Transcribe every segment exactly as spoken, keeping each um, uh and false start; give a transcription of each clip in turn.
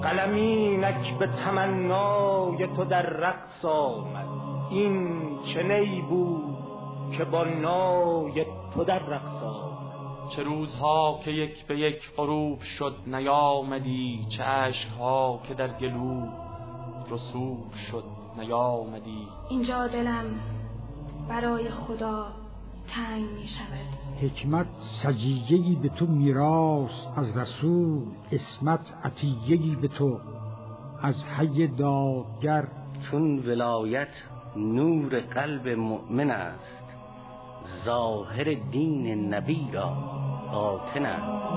قلمینک به تمنای تو در رقص آمد. این چه نی بود که با نای تو در رقص آمد. چه روزها که یک به یک غروب شد نیامدی، چه اشکها که در گلو رسوب شد نیامدی. اینجا دلم برای خدا تنگ می شود. حکمت سجیه‌ای به تو میراث از رسول، عصمت عطیه‌ای به تو از حی دادگر. چون ولایت نور قلب مؤمن است، ظاهر دین نبی را باطن است.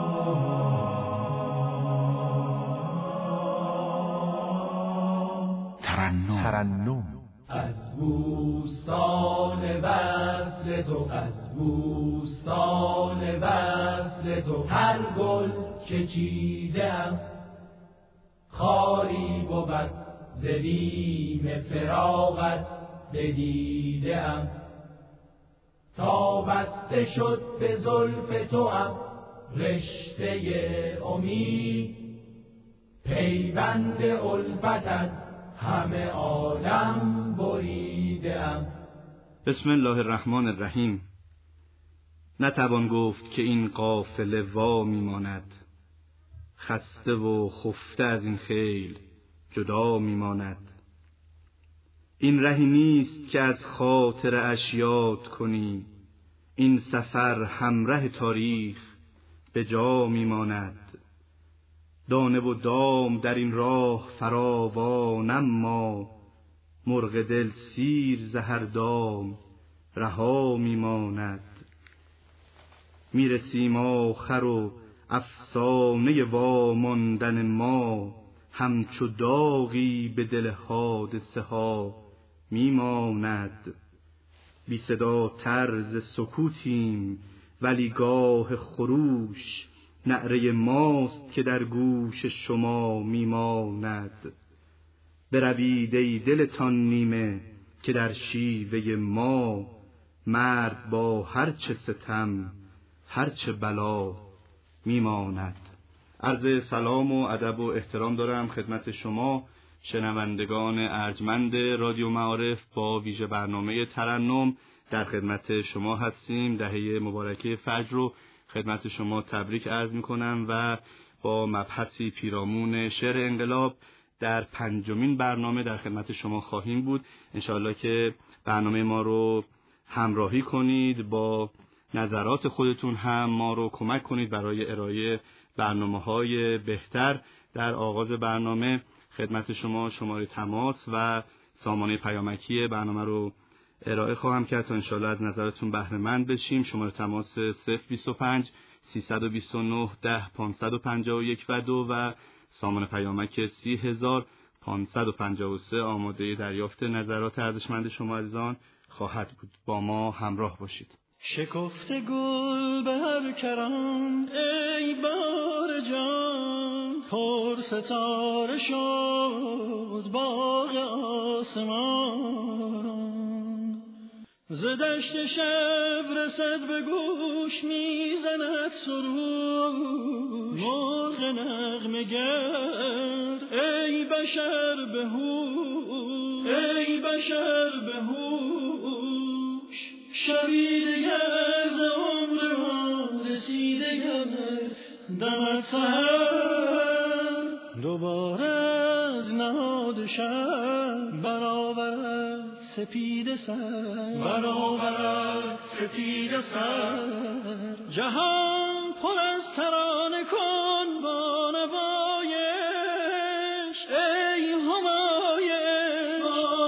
ترنم ترنم از بوستان وصل تو، از بوستان وصل تو هر گل که چیدم خاری بود ز بیم فراقت بدیدم. تا بسته شد به زلف تو هم رشته امید، پیوند الفتت همه عالم بریدم. بسم الله الرحمن الرحیم. نتوان گفت که این قافله وا میماند، خسته و خفته از این خیل جدا میماند. این رهی نیست که از خاطر اش یاد کنی، این سفر همراه تاریخ به جا میماند. دانه و دام در این راه فراوان، اما مرغ دل سیر ز هر دام رها میماند. میرسیم آخر و افسانه واماندن ما، همچو داغی به دل حادثه ها میماند. بی صدا طرز سکوتیم ولی گاه خروش، نعره ماست که در گوش شما میماند. بروید ای دلتان نیمه که در شیوه ما، مرد با هرچه ستم هرچه بلا میماند. عرض سلام و ادب و احترام دارم خدمت شما شنوندگان ارجمند رادیو معارف. با ویژه برنامه ترنم در خدمت شما هستیم. دهه مبارکه فجر رو خدمت شما تبریک عرض میکنم و با مبحثی پیرامون شعر انقلاب در پنجمین برنامه در خدمت شما خواهیم بود. انشاءالله که برنامه ما رو همراهی کنید، با نظرات خودتون هم ما رو کمک کنید برای ارائه برنامه‌های بهتر. در آغاز برنامه خدمت شما شماره تماس و سامانه پیامکی برنامه رو ارائه خواهم کرد تا انشاءالله از نظرتون بهره مند بشیم. شماره تماس صفر بیست و پنج سیصد و بیست و نه ده پانصد و پنجاه و یک و دو و سامانه پیامک سی هزار پانصد و پنجاه و سه آماده دریافت نظرات ارزشمند شما عزیزان خواهد بود. با ما همراه باشید. شکفته گل به هر کران ای بار جان، پر ستاره شد باغ آسمان. ز دشت شب رسد به گوش میزند سرود، مرغ نغمه گر ای بشر به هوش، ای بشر به هوش. شبی دگر ز عمر ما رسیده گر دمد سحر، دوباره از نهاد شب برآورد سپید سر، برآورد سپید سر. جهان پر از ترانه کن با نوایش، ای همایش با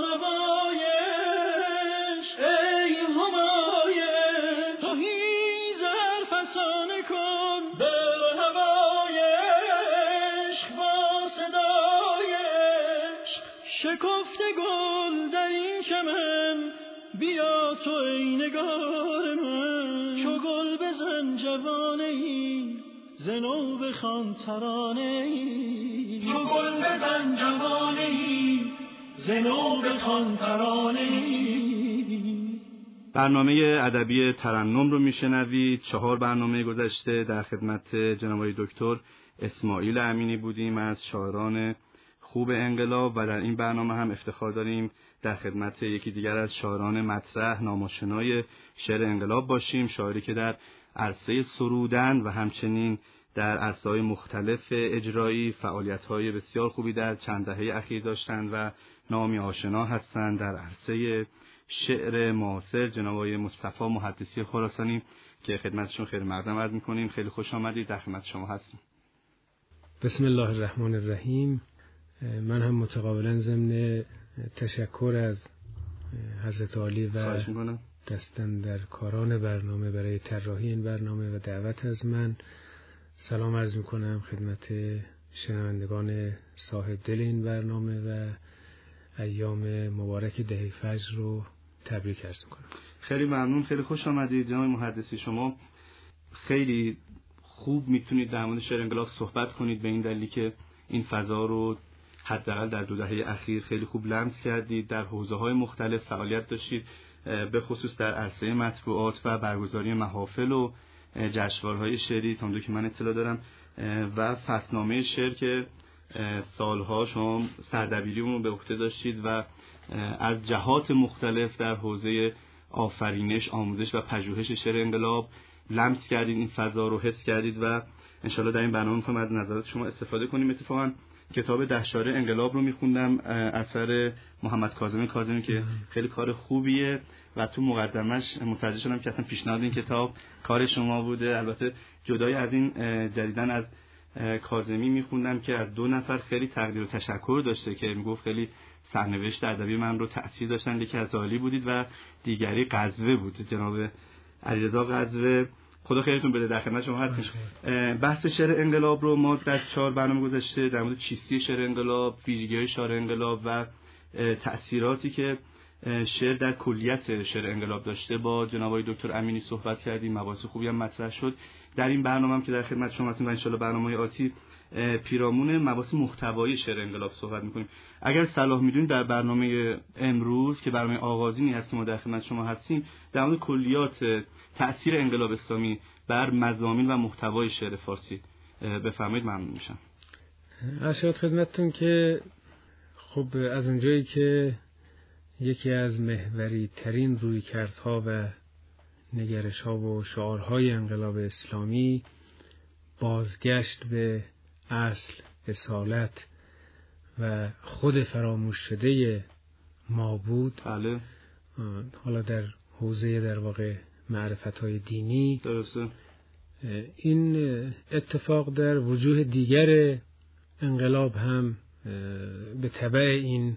نوایش، ای همایش. توهی زر فسانه کن به هوایش با صدایش. شکفته گل در این چمن بیا تو ای نگار من، چو گل بزن جوانه ای ز نو بخوان ترانه ای، چو گل بزن جوانه ای ز نو بخوان ترانه ای. برنامه ادبی ترنم رو میشنوید. چهار برنامه گذشته در خدمت جناب آقای دکتر اسماعیل امینی بودیم از شاعران خوب انقلاب و در این برنامه هم افتخار داریم در خدمت یکی دیگر از شاعران مطرح ناماشنای شعر انقلاب باشیم، شاعری که در عرصه سرودن و همچنین در عرصه‌های مختلف اجرایی فعالیت‌های بسیار خوبی در چند دهه اخیر داشتند و نامی آشنا هستند. در عرصه شعر معاصر جناب آقای مصطفی محدثی خراسانی که خدمتشون خیر مقدم عرض می‌کنیم. خیلی خوش آمدید، در خدمت شما هستیم. بسم الله الرحمن الرحیم. من هم متقابلا ضمن تشکر از حضرت عالی و دستن در کاران برنامه برای طراحی این برنامه و دعوت از من سلام عرض میکنم خدمت شنوندگان صاحب دل این برنامه و ایام مبارک دهه فجر رو تبریک عرض میکنم. خیلی ممنون، خیلی خوش آمدید جناب محدثی. شما خیلی خوب میتونید در مورد شعر انقلاب صحبت کنید به این دلیلی که این فضا رو حداقل در دو دهه اخیر خیلی خوب لمس کردید، در حوزه‌های مختلف فعالیت داشتید، به خصوص در عرصه مطبوعات و برگزاری محافل و جشنواره‌های شعری تا اونجا که من اطلاع دارم و فصلنامه شعر که سالها شما سردبیری اون رو به عهده داشتید و از جهات مختلف در حوزه آفرینش، آموزش و پژوهش شعر انقلاب لمس کردید، این فضا رو حس کردید و انشالله در این برنامه می‌خوایم از نظرات شما استفاده کنیم. اتفاقاً کتاب ده شاره انقلاب رو می‌خوندم، اثر محمد کاظم کاظمی که خیلی کار خوبیه و تو مقدمش متوجه شدم که اصلا پیشنهاد این کتاب کار شما بوده. البته جدای از این جدیدن از کاظمی می‌خوندم که از دو نفر خیلی تقدیر و تشکر داشته که میگفت خیلی سرنوشت ادبی من رو تأثیر داشتن، یکی از عالی بودید و دیگری قزوه بود، جناب علیرضا قزوه، خدا خیرتون بده، در خدمت شما هستیم. بحث شعر انقلاب رو ما در چهار برنامه گذشته در مورد چیستی شعر انقلاب، ویژگی‌های شعر انقلاب و تأثیراتی که شعر در کلیت شعر انقلاب داشته با جناب آقای دکتر امینی صحبت کردیم، مباحث خوبی هم مطرح شد. در این برنامه هم که در خدمت شما هستیم و ان شاءالله برنامه‌های آتی پیرامون مباحث محتوایی شعر انقلاب صحبت می‌کنیم. اگر صلاح می‌دونید در برنامه امروز که برنامه آغازینی هست که ما در خدمت شما هستیم در مورد کلیات تأثیر انقلاب اسلامی بر مضامین و محتوای شعر فارسی بفرمایید، ممنون میشم. ارشاد خدمتتون که خب از اونجایی که یکی از محوری ترین رویکردها و نگرش‌ها و شعارهای انقلاب اسلامی بازگشت به اصل، اصالت و خود فراموش شده ما بود. بله. حالا در حوزه در واقع معرفت‌های دینی درسته. این اتفاق در وجوه دیگر انقلاب هم به تبع این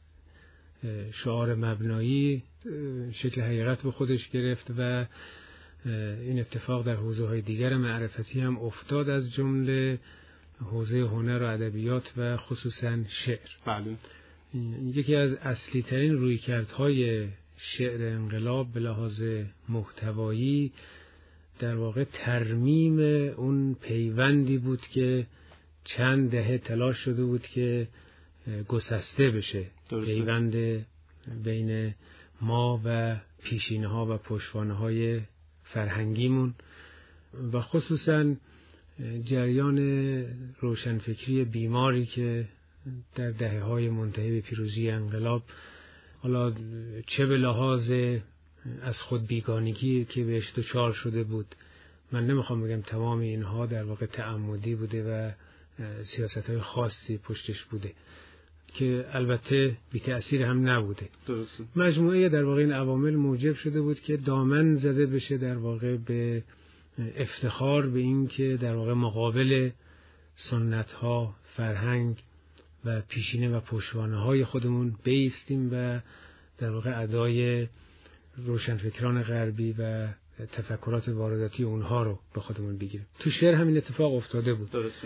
شعار مبنایی شکل حقیقت به خودش گرفت و این اتفاق در حوزه‌های دیگر معرفتی هم افتاد، از جمله حوزه هنر و ادبیات و خصوصا شعر. بله. یکی از اصلی ترین رویکردهای شعر انقلاب به لحاظ محتوایی در واقع ترمیم اون پیوندی بود که چند دهه تلاش شده بود که گسسته بشه. درسته. پیوند بین ما و پیشینه‌ها و پشتوانه‌های فرهنگیمون و خصوصا جریان روشنفکری بیماری که در دهه‌های منتهی به پیروزی انقلاب، حالا چه به لحاظ از خود بیگانگی که بهش دچار شده بود، من نمیخوام بگم تمام اینها در واقع تعمدی بوده و سیاست‌های خاصی پشتش بوده که البته بی تأثیر هم نبوده. درسته. مجموعه در واقع این عوامل موجب شده بود که دامن زده بشه در واقع به افتخار به این که در واقع مقابل سنت‌ها، فرهنگ و پیشینه و پشتوانه‌های خودمون بایستیم و در واقع ادای روشنفکران غربی و تفکرات وارداتی اونها رو به خودمون بگیریم. تو شعر همین اتفاق افتاده بود. درسته.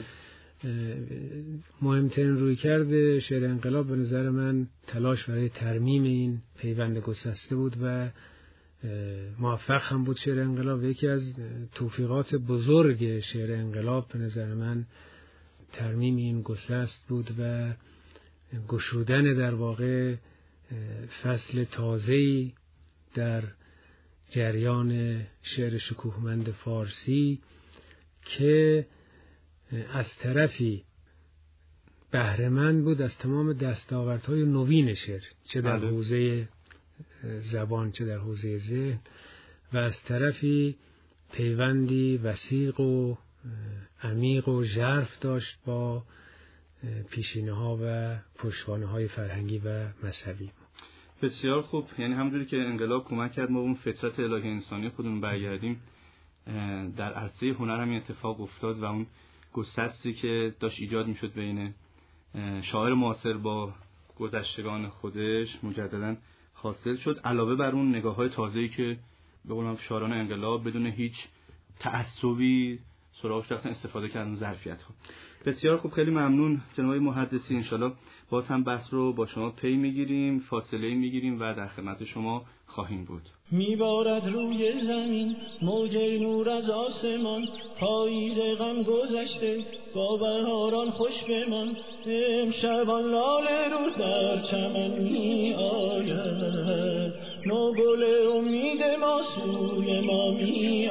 مهمترین رویکرد شعر انقلاب به نظر من تلاش برای ترمیم این پیوند گسسته بود و موفق هم بود شعر انقلاب. یکی از توفیقات بزرگ شعر انقلاب به نظر من ترمیم این گسست بود و گشودن در واقع فصل تازه‌ای در جریان شعر شکوهمند فارسی که از طرفی بهره‌مند بود از تمام دستاوردهای نوین شعر، چه در حوزه زبان چه در حوزه ذهن، و از طرفی پیوندی وثیق و عمیق و ژرف داشت با پیشینه‌ها و پشتوانه‌های فرهنگی و مذهبی. بسیار خوب. یعنی همونجوری که انقلاب کمک کرد ما اون فطرت الهی انسانی خودمون برگردیم، در عرصه هنر هم اتفاق افتاد و اون گسستی که داشت ایجاد میشد بین شاعر معاصر با گذشتگان خودش مجددا حاصل شد، علاوه بر اون نگاه‌های تازه‌ای که به قول شاعران انقلاب بدون هیچ تعصبی سراغش رفتن استفاده کردن از ظرفیت‌ها. بسیار خوب، خیلی ممنون جناب محدثی. انشالله باز هم بحث رو با شما پی میگیریم، فاصله میگیریم و در خدمت شما خواهیم بود. میبارد روی زمین موج نور از آسمان، پاییز غم گذشته با بهاران خوش به من، امشبان لاله رو در چمن می آید، نو گل امید ما سوی ما می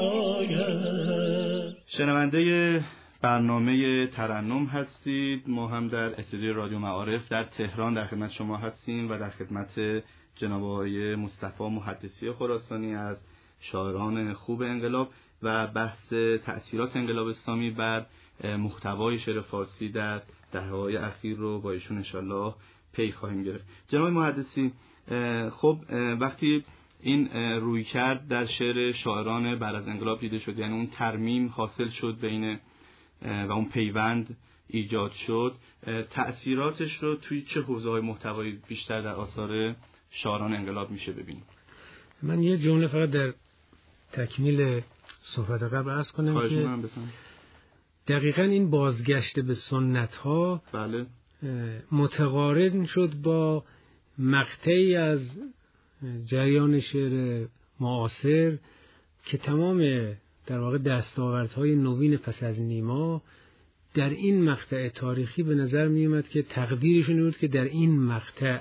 آید. شنونده برنامه ترنم هستید. ما هم در استودیو رادیو معارف در تهران در خدمت شما هستیم و در خدمت جناب آقای مصطفی محدثی خراسانی از شاعران خوب انقلاب و بحث تأثیرات انقلاب اسلامی بر محتوای شعر فارسی در دهه‌های اخیر رو با ایشون انشالله پی خواهیم گرفت. جناب محدثی، خب وقتی این روی کرد در شعر شاعران بعد از انقلاب دیده شد، یعنی اون ترمیم حاصل شد بین و اون پیوند ایجاد شد، تأثیراتش رو توی چه حوزه‌های محتوایی بیشتر در آثار شاعران انقلاب میشه ببینیم؟ من یه جمله فقط در تکمیل صحبت قبل عرض کنم که دقیقاً این بازگشت به سنت ها بله متقارن شد با مقطعی از جریان شعر معاصر که تمام در واقع دستاوردهای نوین پس از نیما در این مقطع تاریخی به نظر می اومد که تقدیرشون بود که در این مقطع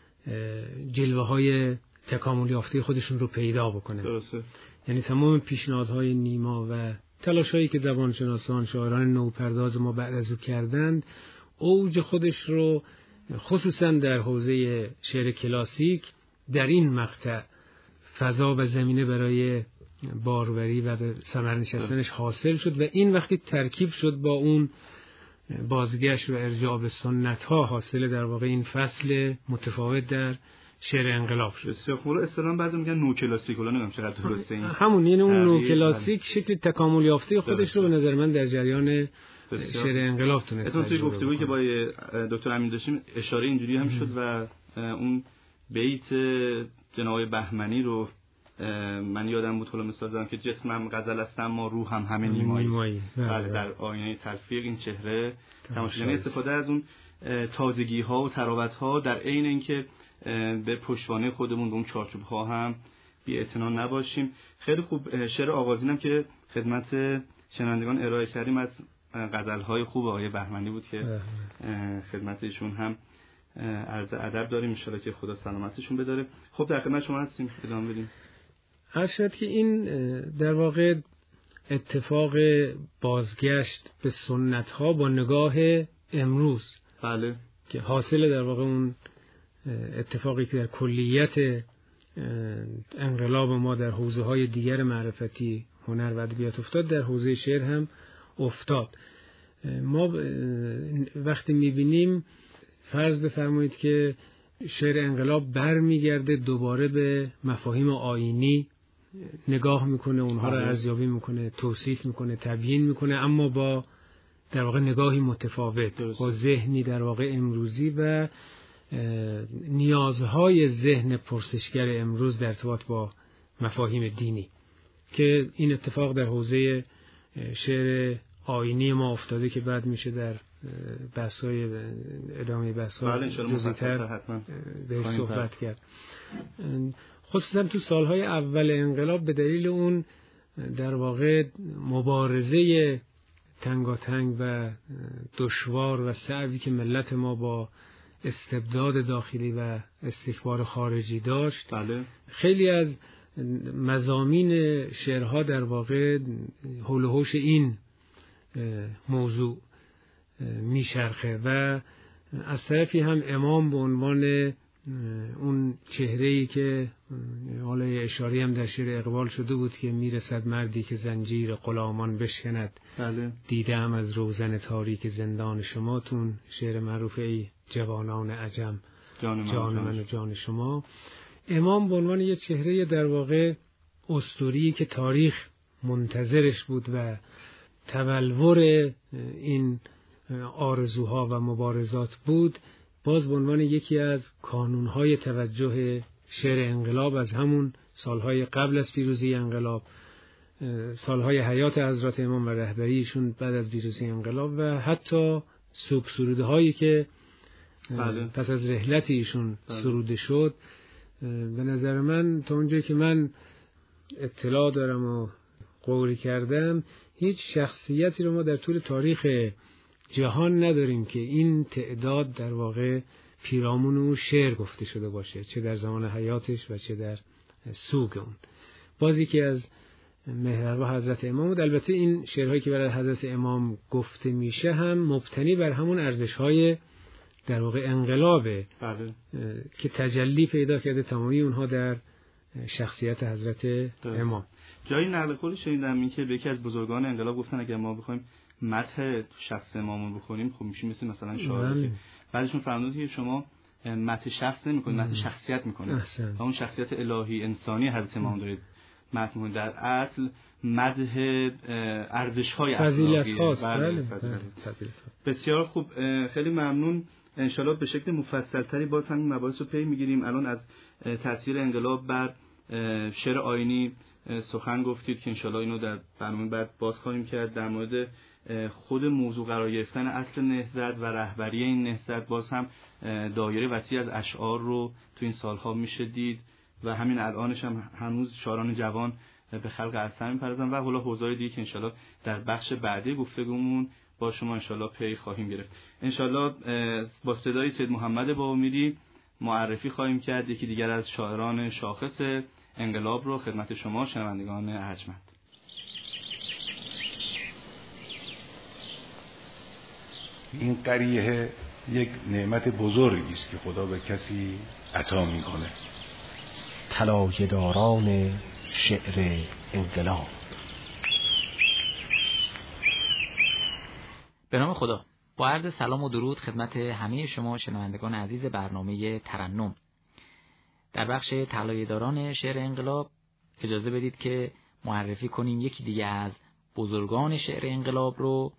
جلوه های تکامل یافته خودشون رو پیدا بکنن. درسته. یعنی تمام پیشنهادهای نیما و تلاشایی که زبانشناسان شاعران نوپرداز ما بعد از او کردند اوج خودش رو خصوصا در حوزه شعر کلاسیک در این مقطع فضا و زمینه برای باروری و به ثمر نشستنش حاصل شد و این وقتی ترکیب شد با اون بازگشت و ارجاع به سنت ها حاصل در واقع این فصل متفاوت در شعر انقلاب شد. بسیار خوب. اصطلاحاً بعضی میگن نو کلاسیک، ولی نمیدونم چقدر درسته این. همون یعنی اون نو کلاسیک شکل تکامل یافته خودش رو به نظر من در جریان شعر انقلاب تونست. اتون توی گفتگویی که با دکتر امین داشتیم اشاره اینجوری هم شد و اون بیت جناب بهمنی رو من یادم بود حالا مثال زدم که جسمم غزل است اما روحم همه نیمایی. بله در آینه تلفیق این چهره تماشاگران استفاده از اون تازگی ها و تراوت ها در عین اینکه به پشتوانه خودمون به اون چارچوب ها هم بی‌اعتنا نباشیم. خیلی خوب. شعر آغازینم که خدمت شنوندگان ارائه کردیم از غزل های خوب آقای بهمنی بود که خدمت ایشون هم عرض ادب داریم، ان شاءالله که خدا سلامتشون بداره. خب در خدمت شما هستیم، ادامه بدیم. عرض شد که این در واقع اتفاق بازگشت به سنت ها با نگاه امروز، بله، که حاصل در واقع اون اتفاقی که در کلیت انقلاب ما در حوزه های دیگر معرفتی هنر و ادبیات افتاد در حوزه شعر هم افتاد. ما وقتی میبینیم فرض بفرمایید که شعر انقلاب بر میگرده دوباره به مفاهیم آیینی نگاه میکنه، اونها رو ارزیابی میکنه، توصیف میکنه، تبیین میکنه، اما با در واقع نگاهی متفاوت، با ذهنی در واقع امروزی و نیازهای ذهن پرسشگر امروز در ارتباط با مفاهیم دینی، که این اتفاق در حوزه شعر آیینی ما افتاده که بعد میشه در بحث‌های ادامه بحث‌ها جزئی‌تر به صحبت کرد. خصوصا تو سالهای اول انقلاب به دلیل اون در واقع مبارزه تنگاتنگ و دشوار و صعبی که ملت ما با استبداد داخلی و استکبار خارجی داشت، بله، خیلی از مضامین شعرها در واقع حول و حوش این موضوع میچرخه و از طرفی هم امام به عنوان اون چهره‌ای که حالا اشاری هم در شعر اقبال شده بود که میرسد مردی که زنجیر غلامان بشکند، بله. دیدم از روزن تاریک زندان شما، تون شعر معروف ای جوانان عجم جان من, جان من و جان شما. امام به عنوان یه چهره در واقع اسطوری که تاریخ منتظرش بود و تبلور این آرزوها و مبارزات بود، باز به عنوان یکی از کانونهای توجه شعر انقلاب از همون سالهای قبل از پیروزی انقلاب، سالهای حیات حضرت امام و رهبریشون بعد از پیروزی انقلاب و حتی سوگ سروده هایی که بله. پس از رحلت ایشون بله. سروده شد. به نظر من تا اونجایی که من اطلاع دارم و قوری کردم، هیچ شخصیتی رو ما در طول تاریخ جهان نداریم که این تعداد در واقع پیرامون اون شعر گفته شده باشه، چه در زمان حیاتش و چه در سوگ اون. بازی که از مهربا حضرت امام بود. البته این شعرهایی که برای حضرت امام گفته میشه هم مبتنی بر همون ارزش‌های در واقع انقلابه بله. که تجلی پیدا کرده تمامی اونها در شخصیت حضرت درست. امام. جایی نقل قول شنیدم این که به یکی از بزرگان انقلاب گفتن اگر ما بخوایم مدح شخص امامو بخونیم خب میشه مثل مثلا شاعر که بعدشون فرمودن که شما مدح شخص نمی‌کنید، مدح شخصیت می‌کنید و اون شخصیت الهی انسانی حضرت امام دارید مدح می‌کنید. در اصل مدح ارزش‌های اخلاقی هاست. بله بسیار خوب، خیلی ممنون. انشالله به شکل مفصل‌تری باز همین مباحث رو پی می‌گیریم. الان از تاثیر انقلاب بر شعر آیینی سخن گفتید که انشالله اینو در برنامه بعد باز خواهیم کرد. در مورد خود موضوع قرار گرفتن اصل نهضت و رهبری این نهضت باز هم دایره وسیع از اشعار رو تو این سالها میشه دید و همین الانش هم هنوز شاعران جوان به خلق اثر می‌پردازن و حالا حوزه‌های دیگه که انشالله در بخش بعدی گفتگومون با شما انشالله پی خواهیم گرفت. انشالله با صدای سید محمد باامیری معرفی خواهیم کرد یکی دیگر از شاعران شاخص انقلاب رو خدمت شما شنوندگان ارجمند. این قریه یک نعمت بزرگی است که خدا به کسی عطا میکنه. طلایه‌داران شعر انقلاب. به نام خدا، با عرض سلام و درود خدمت همه شما شنوندگان عزیز برنامه ترنم. در بخش طلایه‌داران شعر انقلاب اجازه بدید که معرفی کنیم یکی دیگه از بزرگان شعر انقلاب رو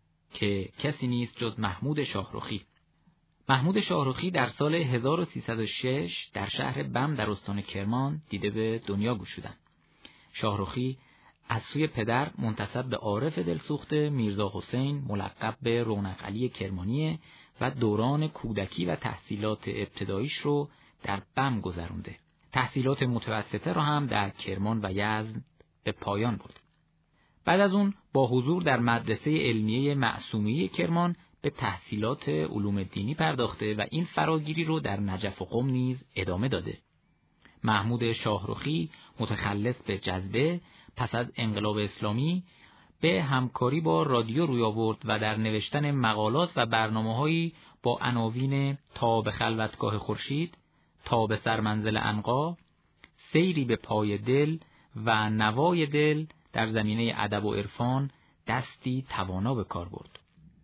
که کسی نیست جز محمود شاهرخی. محمود شاهرخی در سال هزار و سیصد و شش در شهر بم در استان کرمان دیده به دنیا گشودند. شاهرخی از سوی پدر منتسب به عارف دلسوخته میرزا حسین ملقب به رونق علی کرمانی و دوران کودکی و تحصیلات ابتداییش رو در بم گذرونده. تحصیلات متوسطه رو هم در کرمان و یزد به پایان برد. بعد از اون با حضور در مدرسه علمیه معصومیه کرمان به تحصیلات علوم دینی پرداخته و این فراگیری رو در نجف و قم نیز ادامه داده. محمود شاهرخی متخلص به جذبه پس از انقلاب اسلامی به همکاری با رادیو روی آورد و در نوشتن مقالات و برنامه‌هایی با عناوین تا به خلوتگاه خورشید، تا به سرمنزل عنقا، سیری به پای دل و نوای دل در زمینه ادب و عرفان دستی توانا به کار برد.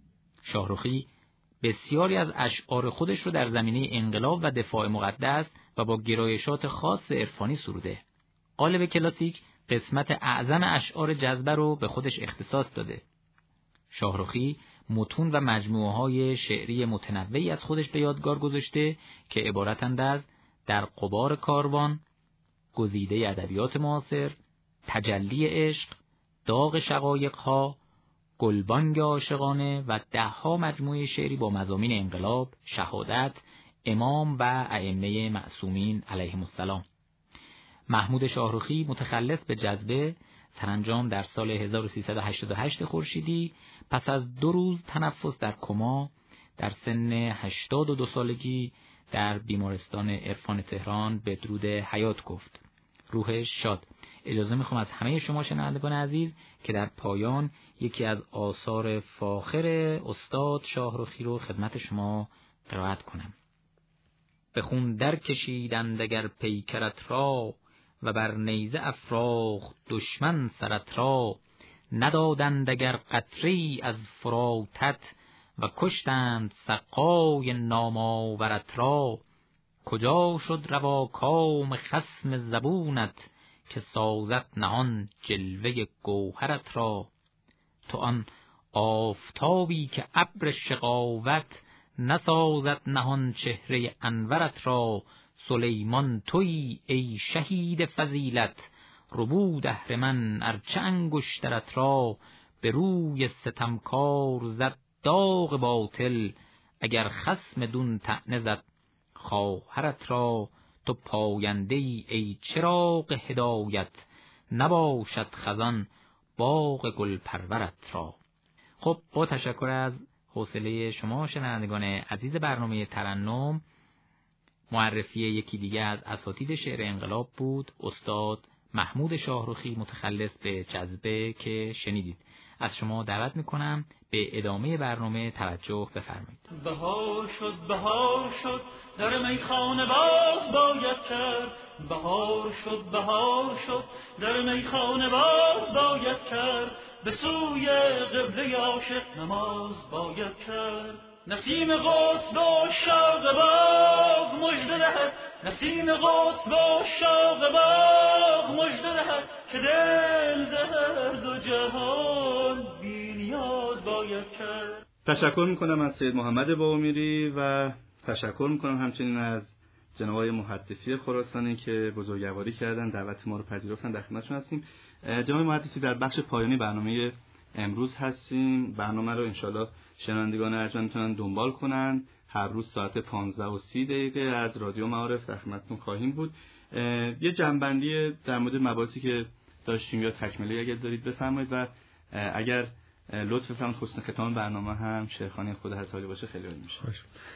شاهرخی بسیاری از اشعار خودش رو در زمینه انقلاب و دفاع مقدس و با گرایشات خاص عرفانی سروده. قالب کلاسیک قسمت اعظم اشعار جذبه رو به خودش اختصاص داده. شاهرخی متون و مجموعه‌های شعری متنوعی از خودش به یادگار گذاشته که عبارتند از در غبار کاروان، گزیده ادبیات معاصر، تجلی عشق، داغ شقایق‌ها، گلبانگ عاشقانه و ده‌ها مجموعه شعری با مضامین انقلاب، شهادت، امام و ائمه معصومین علیهم السلام. محمود شاهرخی متخلص به جذبه سرانجام در سال هزار و سیصد و هشتاد و هشت خورشیدی پس از دو روز تنفس در کما در سن هشتاد و دو سالگی در بیمارستان عرفان تهران به درود حیات گفت. روحش شاد. اجازه میخوام از همه شما شنوندگان عزیز که در پایان یکی از آثار فاخر استاد شاهرخی رو خدمت شما قرائت کنم. به خون در کشیدند اگر پیکرت را، و بر نیزه افراخت دشمن سرت را. ندادند اگر قطری از فراتت، و کشتند سقای ناماورت را. کجا شد روا کام خصم زبونت، که سازد نهان جلوه گوهرت را. تو آن آفتابی که ابر شقاوت، نسازد نهان چهره انورت را. سلیمان تویی ای شهید فضیلت، ربود اهرمن ارچه انگشترت را. به روی ستمکار زد داغ باطل، اگر خصم دون طعنه زد خواهرت را. تو پاینده ای ای چراغ هدایت، نباشد خزان باغ گل پرورت را. خب با تشکر از حوصله شما شنوندگان عزیز برنامه ترنم، معرفی یکی دیگه از اساتید شعر انقلاب بود، استاد محمود شاهرخی متخلص به جذبه که شنیدید. از شما دعوت میکنم به ادامه برنامه توجه بفرمایید. بهار شد بهار شد در میخانه باز باید کرد. بهار شد بهار شد در میخانه باز باید کرد. به سوی قبله عاشق نماز باید کرد. نسیم قدس با شاق باغ مژده دهد. نسیم قدس با شاق باغ مژده دهد، که دل زهر دو جهان بی نیاز باید کرد. تشکر میکنم از سید محمد باامیری و تشکر میکنم همچنین از جناب آقای محدثی خراسانی که بزرگواری کردن، دعوت ما رو پذیرفتن، در خدمتشون هستیم. جناب محدثی در بخش پایانی برنامه امروز هستیم. برنامه رو انشالله شنوندگان ارجمند میتونن دنبال کنن. هر روز ساعت پانزده و سی دقیقه از رادیو معارف در خدمتتون خواهیم بود. یه جنبندی در مورد مباحثی که داشتیم یا تکمیلی اگر دارید بفرمایید و اگر لطف فرمایید حسن ختام برنامه هم شیخانی خود حضرت باشه خیلی عالی میشه.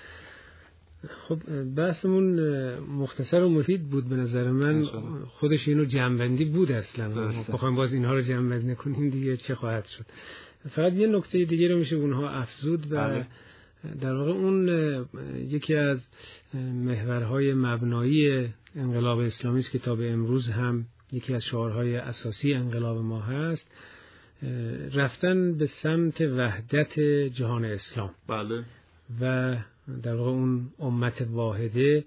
خب بحثمون مختصر و مفید بود به نظر من. خودش اینو جنبندی بود اصلا. بخوایم باز اینها رو جنبندی کنیم دیگه چه خواهد شد. فقط یه نکته دیگه رو میشه اونها افزود و بله. در واقع اون یکی از محورهای مبنایی انقلاب اسلامی است که تا به امروز هم یکی از شعارهای اساسی انقلاب ما هست، رفتن به سمت وحدت جهان اسلام. بله. و در واقع اون امت واحده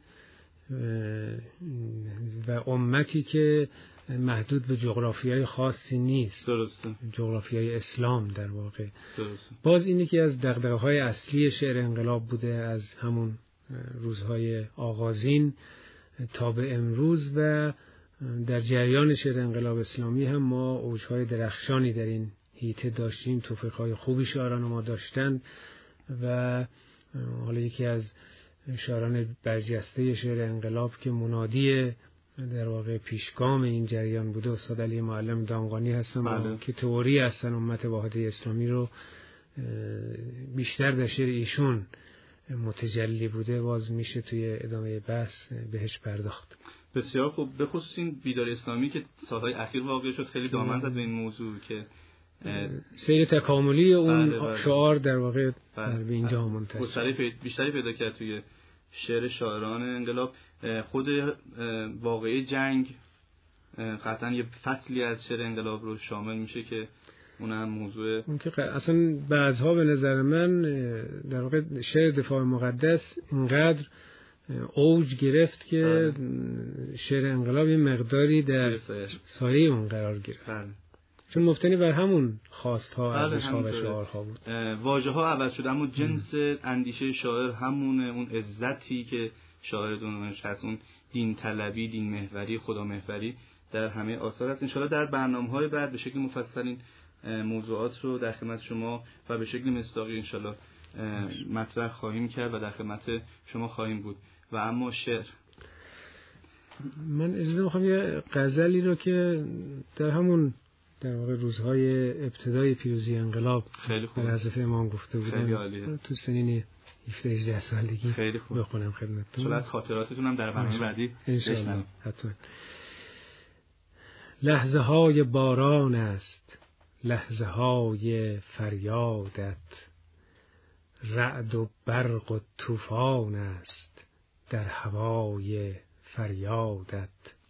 و امتی که محدود به جغرافیای خاصی نیست. درسته. جغرافیای اسلام در واقع. درسته. باز اینی که از دغدغه‌های اصلی شعر انقلاب بوده از همون روزهای آغازین تا به امروز و در جریان شعر انقلاب اسلامی هم ما اوجهای درخشانی در این حیطه داشتیم. توفیق‌های خوبی شاعران ما داشتند و حالا یکی از شاعران برجسته شعر انقلاب که منادی در واقع پیشگام این جریان بوده استاد علی معلم دامغانی هستن. بله. که تئوری هستن امت واحده اسلامی رو بیشتر در شعر ایشون متجلی بوده. باز میشه توی ادامه بحث بهش پرداخت. بسیار خوب. به خصوص این بیداری اسلامی که سالهای اخیر واقع شد خیلی دامن زد به این موضوع که سیر تکاملی اون بله بله. شعار در واقع بله. به اینجا منتشر بیشتری پیدا کرد توی شعر شاعران انقلاب. خود واقعه جنگ قطعا یه فصلی از شعر انقلاب رو شامل میشه که اونم موضوع اون که اصلا بعضها به نظر من در واقع شعر دفاع مقدس اینقدر اوج گرفت که بله. شعر انقلاب یه مقداری در سایه اون قرار گرفت. بله. چون مفتنی بر همون خواستها ارزش‌ها و شعارها بود. واژه ها عوض شده اما جنس اندیشه شاعر همونه. اون عزتی که شاعر دونش هست، اون دین طلبی، دین محوری، خدا محوری در همه آثار هست. انشالله در برنامه‌های بعد به شکل مفصل این موضوعات رو در خدمت شما و به شکل مصداقی انشالله مطرح خواهیم کرد و در خدمت شما خواهیم بود. و اما شعر، من اجازه میخوام یه غزلی رو که در همون در واقع روزهای ابتدای پیروزی انقلاب در حضرت امام گفته بودن تو سنین هفده هجده سالگی خیلی خوب بخونم خدمتتون. شاید خاطراتتون هم در برنامه بعدی انشاءالله حتما. لحظه های باران است، لحظه های فریادت، رعد و برق و طوفان است در هوای فریادت.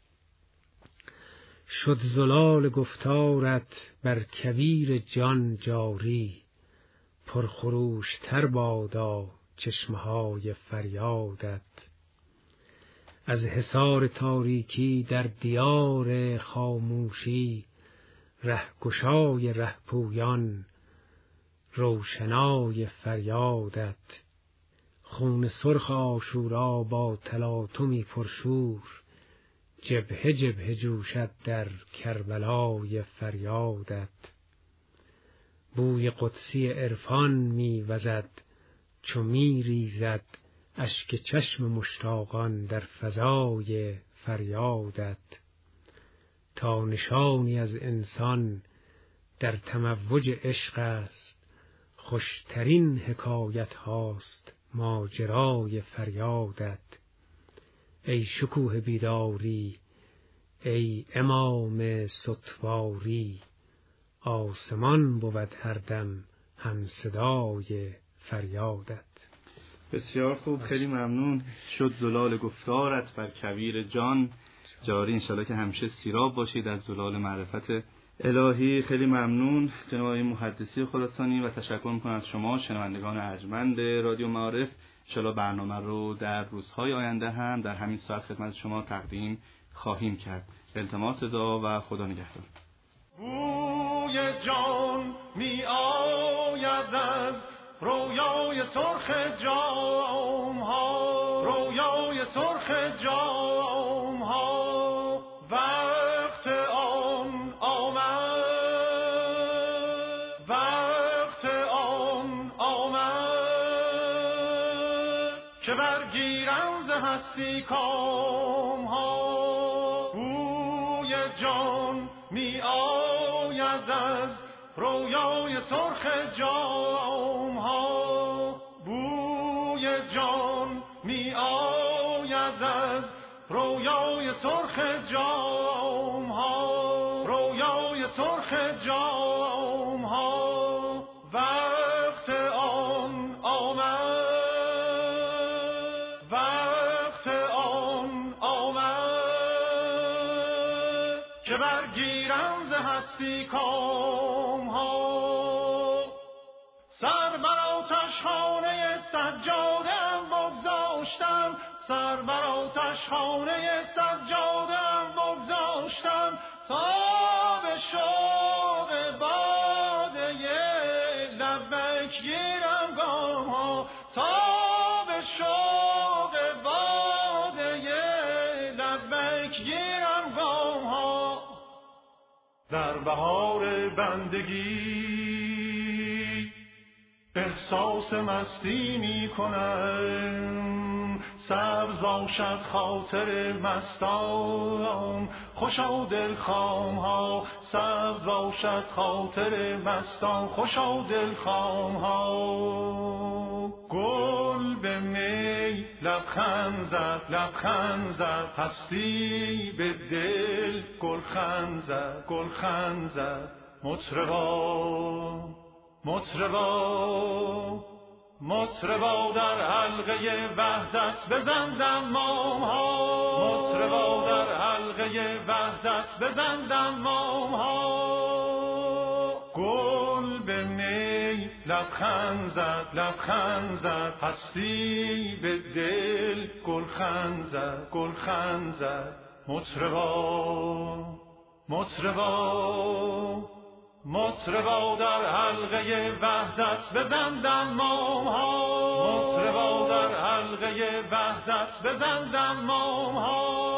شد زلال گفتارت بر کویر جان جاری، پرخروش تر بادا چشمه های فریادت. از حصار تاریکی در دیار خاموشی، رهگشای رهپویان روشنای فریادت. خون سرخ عاشورا با تلاطمی پرشور، جبهه جبهه جوشد در کربلای فریادت. بوی قدسی عرفان می وزد چو می ریزد اشک چشم مشتاقان در فضای فریادت. تا نشانی از انسان در تموج عشق است، خوشترین حکایت هاست ماجرای فریادت. ای شکوه بیداری، ای امام ستواری، آسمان بود هر دم هم صدای فریادت. بسیار خوب، خیلی ممنون. شد زلال گفتارت بر کویر جان جاری، انشالله که همیشه سیراب باشید از زلال معرفت الهی. خیلی ممنون جناب آقای محدثی خراسانی و تشکر میکنم از شما شنوندگان ارجمند رادیو معارف. انشالله برنامه رو در روزهای آینده هم در همین ساعت خدمت شما تقدیم خواهیم کرد. التماس دعا و خدا نگهدار. بوی جان می آید از رویای سرخ جام ها، رویای سرخ جام ها. وقت آن آمد، وقت آن آمد که برگیرم ز هستی کام ها. بوی جان می آید از رویای سرخ جام ها، بوی جان می آید از رویای سرخ جام ها، رویای سرخ جام ها. وقت آن آمد، وقت آن آمد که برگیرم ز هستی کام ها. سر بر آتشخانه سجاده‌ام بگذاشتم، سر بر آتشخانه سجاده‌ام بگذاشتم تا به شوق باده لبیک گیرم گام ها، تا به شوق باده لبیک گیرم گام ها. در بهار بندگی احساس مستی می کنم، سبز باشد خاطر مستان خوشا دل خام ها، سبز باشد خاطر مستان خوشا دل خام ها. گل به می لبخند زد، لبخند زد هستی به دل گلخند زد، گلخند زد. مطربا مطربا مطربا در حلقه وحدت بزن دمام ها، مطربا در حلقه وحدت بزن دمام ها. گل به می لبخند زد، لبخند زد هستی به دل گلخند زد، گلخند زد. مطربا مطربا مطربا در حلقه وحدت بزن دمام ها، مطربا در حلقه وحدت بزن دمام ها.